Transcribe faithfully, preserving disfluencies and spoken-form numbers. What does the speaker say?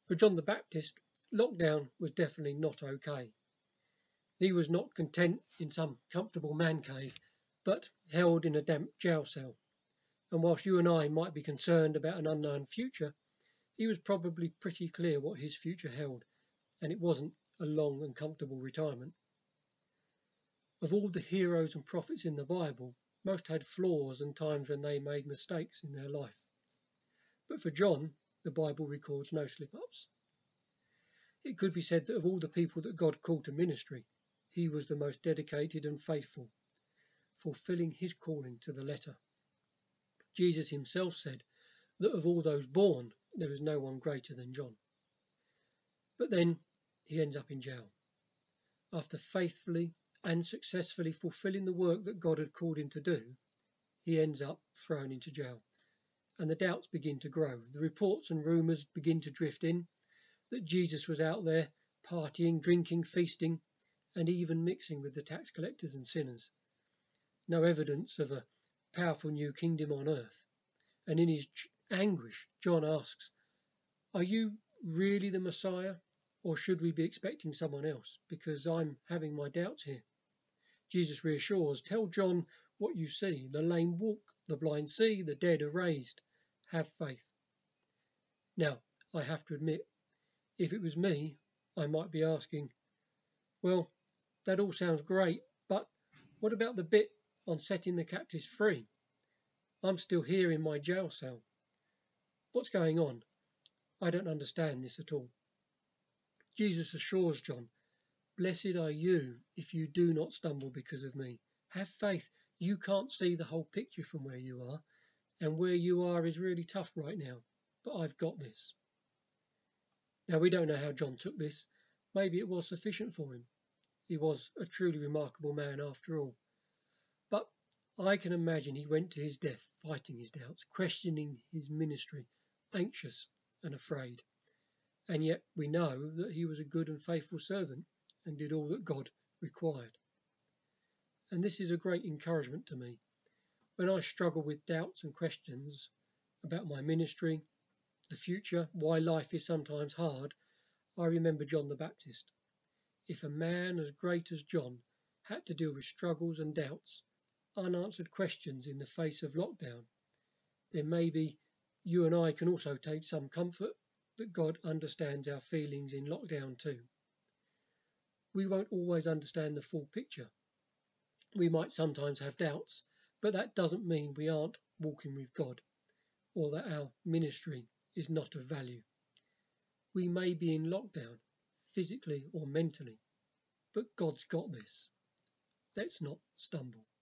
For John the Baptist, lockdown was definitely not okay. He was not content in some comfortable man cave, but held in a damp jail cell. And whilst you and I might be concerned about an unknown future, he was probably pretty clear what his future held, and it wasn't a long and comfortable retirement. Of all the heroes and prophets in the Bible, most had flaws and times when they made mistakes in their life. But for John, the Bible records no slip-ups. It could be said that of all the people that God called to ministry, he was the most dedicated and faithful, fulfilling his calling to the letter. Jesus himself said that of all those born, there is no one greater than John. But then he ends up in jail. After faithfully and successfully fulfilling the work that God had called him to do, he ends up thrown into jail. And the doubts begin to grow. The reports and rumours begin to drift in that Jesus was out there partying, drinking, feasting, and even mixing with the tax collectors and sinners. No evidence of a powerful new kingdom on earth. And in his anguish, John asks, "Are you really the Messiah, or should we be expecting someone else? Because I'm having my doubts here." Jesus reassures, "Tell John what you see. The lame walk, the blind see, the dead are raised. Have faith." Now, I have to admit, if it was me, I might be asking, well, that all sounds great, but what about the bit on setting the captives free? I'm still here in my jail cell. What's going on? I don't understand this at all. Jesus assures John, "Blessed are you if you do not stumble because of me. Have faith. You can't see the whole picture from where you are, and where you are is really tough right now, but I've got this." Now, we don't know how John took this. Maybe it was sufficient for him. He was a truly remarkable man after all. But I can imagine he went to his death fighting his doubts, questioning his ministry, anxious and afraid. And yet we know that he was a good and faithful servant and did all that God required. And this is a great encouragement to me. When I struggle with doubts and questions about my ministry, the future, why life is sometimes hard, I remember John the Baptist. If a man as great as John had to deal with struggles and doubts, unanswered questions in the face of lockdown, then maybe you and I can also take some comfort that God understands our feelings in lockdown too. We won't always understand the full picture. We might sometimes have doubts, but that doesn't mean we aren't walking with God or that our ministry is not of value. We may be in lockdown, physically or mentally, but God's got this. Let's not stumble.